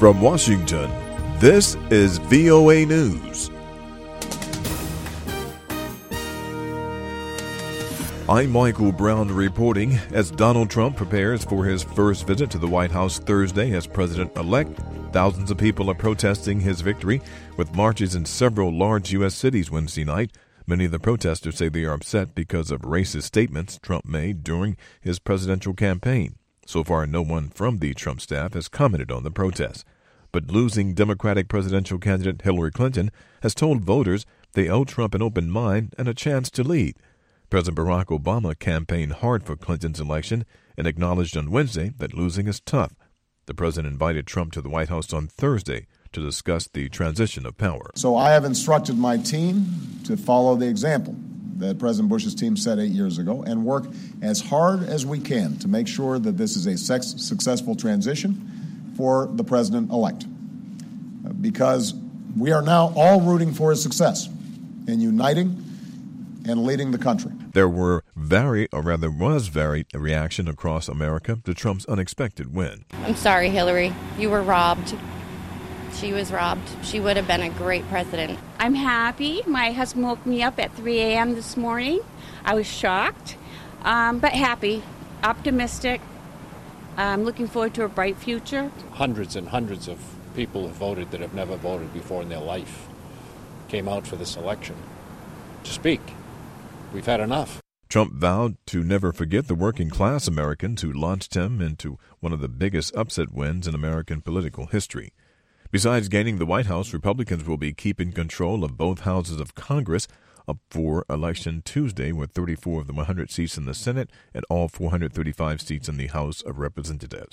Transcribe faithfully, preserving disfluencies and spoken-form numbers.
From Washington, this is V O A News. I'm Michael Brown reporting. As Donald Trump prepares for his first visit to the White House Thursday as president-elect, thousands of people are protesting his victory, with marches in several large U S cities Wednesday night. Many of the protesters say they are upset because of racist statements Trump made during his presidential campaign. So far, no one from the Trump staff has commented on the protests. But losing Democratic presidential candidate Hillary Clinton has told voters they owe Trump an open mind and a chance to lead. President Barack Obama campaigned hard for Clinton's election and acknowledged on Wednesday that losing is tough. The president invited Trump to the White House on Thursday to discuss the transition of power. So I have instructed my team to follow the example that President Bush's team set eight years ago and work as hard as we can to make sure that this is a sex- successful transition for the president-elect. Because we are now all rooting for his success in uniting and leading the country. There were very, or rather was varied reaction across America to Trump's unexpected win. I'm sorry, Hillary. You were robbed. She was robbed. She would have been a great president. I'm happy. My husband woke me up at three a.m. this morning. I was shocked, um, but happy, optimistic. I'm looking forward to a bright future. Hundreds and hundreds of people have voted that have never voted before in their life came out for this election to speak. We've had enough. Trump vowed to never forget the working-class Americans who launched him into one of the biggest upset wins in American political history. Besides gaining the White House, Republicans will be keeping control of both houses of Congress up for election Tuesday, with thirty-four of the one hundred seats in the Senate and all four hundred thirty-five seats in the House of Representatives.